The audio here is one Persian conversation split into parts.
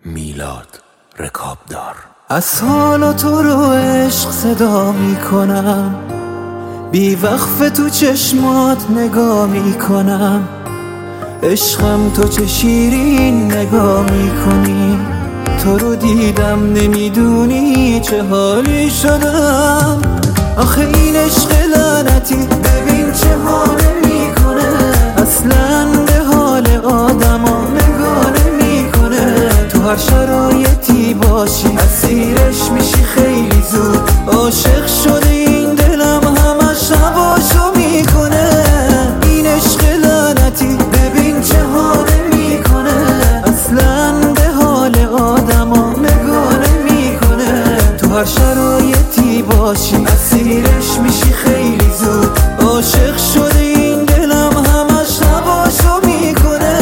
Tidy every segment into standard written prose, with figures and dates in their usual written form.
میلاد رکابدار. از حال تو رو عشق صدا میکنم، بی وقف تو چشمات نگاه میکنم. عشقم تو چه شیرین نگاه میکنی، تو رو دیدم نمیدونی چه حالی شدم. آخه این عشق لعنتی ببین چه حاله میکنه، اصلا به حال آدما نگاه نمیکنه. تو هر شرایطی باشی اسیرش میشی خیلی زود، عاشق شده این دلم همش هواشو میکنه. این عشق لعنتی ببین چه حاله میکنه، اصلا به حال آدما نگاه نمیکنه. تو هر شرایطی باشی اسیرش میشی خیلی زود، عاشق شده این دلم همش هواشو میکنه.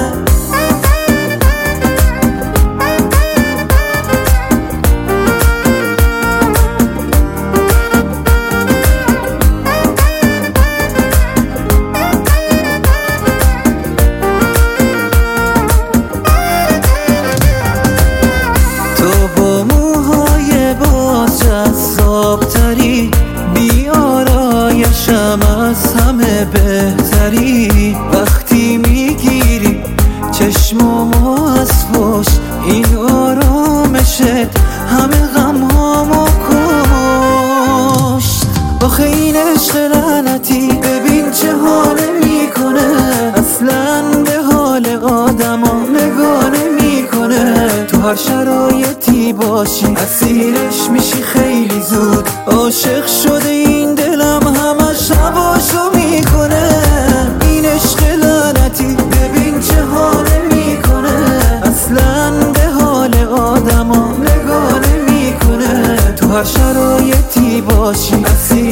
جذابتری بی آرایشم از همه بهتری، وقتی میگیری چشمامو از پشت این آرامشت همه غمهامو کشت. آخه این عشق لعنتی ببین چه حاله میکنه، اصلا به حال آدما نگاه نمیکنه. تو هر شرایطی باشی اسیرش میشی خیلی زود، عاشق شده این دلم همش هواشو میکنه. این عشق لعنتی ببین چه حاله میکنه، اصلا به حال آدما نگاه نمیکنه. تو هر شرایطی باشی